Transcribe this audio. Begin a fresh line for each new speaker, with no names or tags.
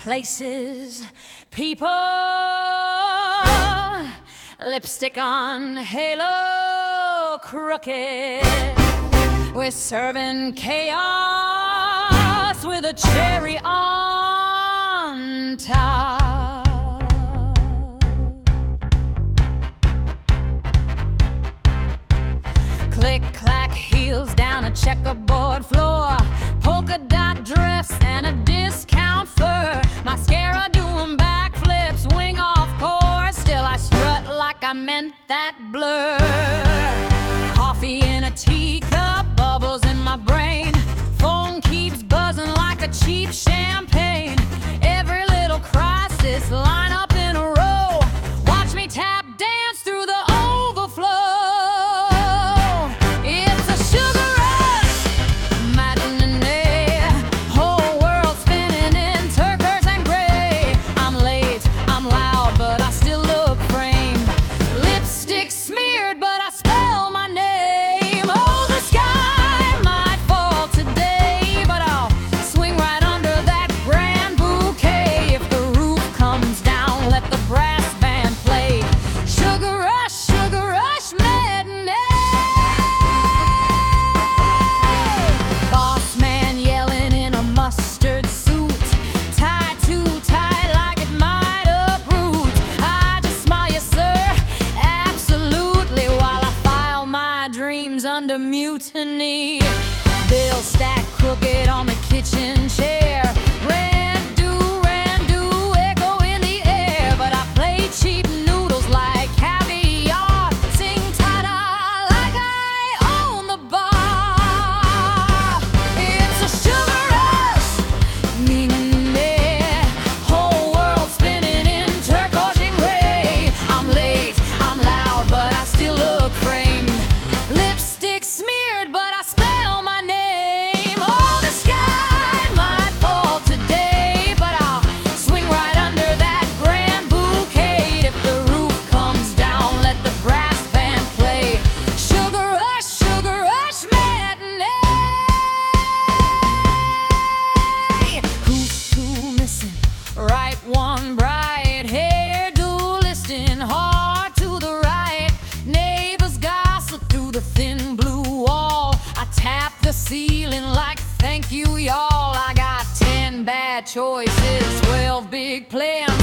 places, people, lipstick on, halo crooked. We're serving chaos with a cherry on top. Click, clack, heels down a checkerboard floor, polka dot dress and a discount fur. Mascara doing backflips, wing off course. Still I strut like I meant that blur. Coffee in a teacup, bubbles in my brain. Phone keeps buzzing like a cheap champagne. Every little crisis line up in a row. Watch me tap dance through the overflow. It's a sugar rush matinee, whole world spinning in turquoise and gray. I'm late, I'm loud, but I still look framed. Lipstick smeared, but I spell my name. Oh, the sky might fall today, but I'll swing right under that grand bouquet. If the roof comes down, let the brass band play. Sugar rush matinee. Boss man yelling in a mustard suit, tied too tight like it might uproot. I just smile, yes sir, absolutely, while I file my dreams under mutiny. Bill stacked crooked on the kitchen chair. Randu, echo in the air. But I play cheap noodles like caviar. Sing ta-da like I own the bar. It's a sugar rush, meaning me. Whole world spinning in turquoise and gray. I'm late, I'm loud, but I still look framed. Lipstick smeared, but I spell my name. Oh, the sky might fall today, but I'll swing right under that grand bouquet. If the roof comes down, let the brass band play. Sugar rush matinee. Who's who missing? Right one, bright hairdo listing, hard to the right. Neighbors gossip through the thin blue wall. I tap the ceiling like thank you y'all. I got 10 bad choices, 12 big plans.